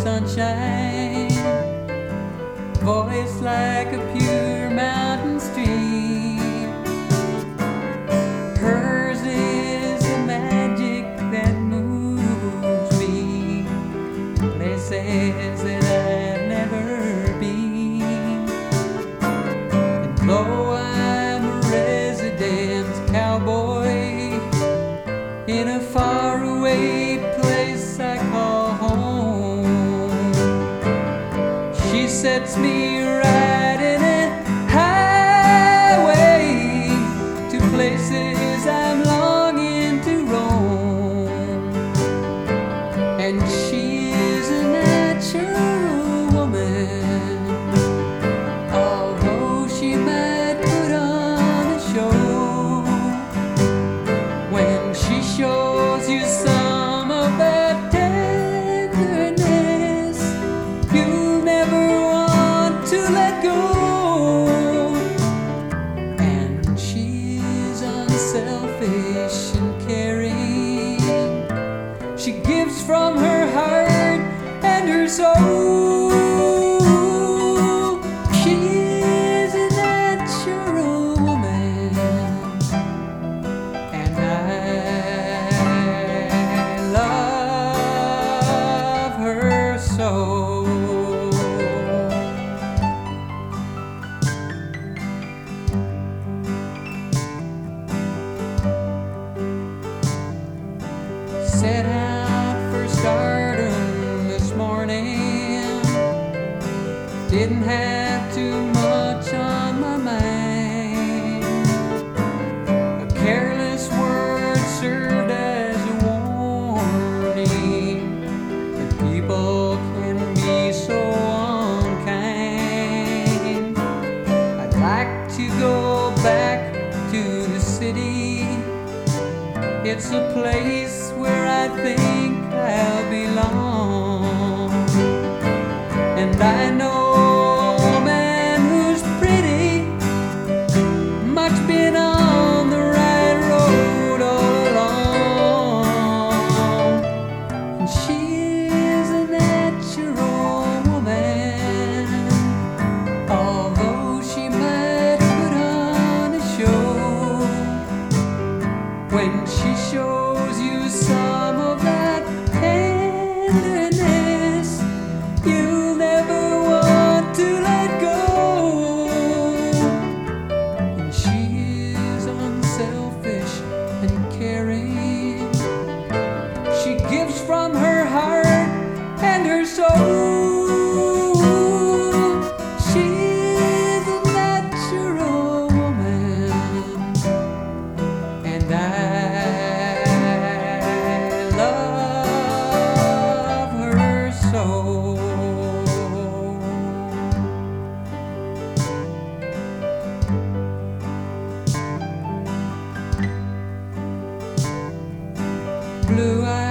sunshine, voice like a pure mountain stream. Hers is the magic that moves me places that I've never been. And though I'm a resident cowboy in a faraway place I call home, she sets me riding a highway to places I'm longing to roam. And she is a natural woman, although she might put on a show. When she shows you some of that tenderness, you'll never want to let go. And she's unselfish and caring. She gives from her heart and her soul. She's a natural woman, and I love her so. Set out for stardom this morning, didn't have too much on my mind. A careless word served as a warning that people can be so unkind. I'd like to go back to the city. It's a place where I think I'll belong. And I know a man who's pretty, much been on the right road all along. And she is a natural woman, although she might put on a show. When she shows you some of that tenderness, you'll never want to let go. And she is unselfish and caring. She gives from her heart and her soul. She's a natural woman, and I love her so. Blue eyes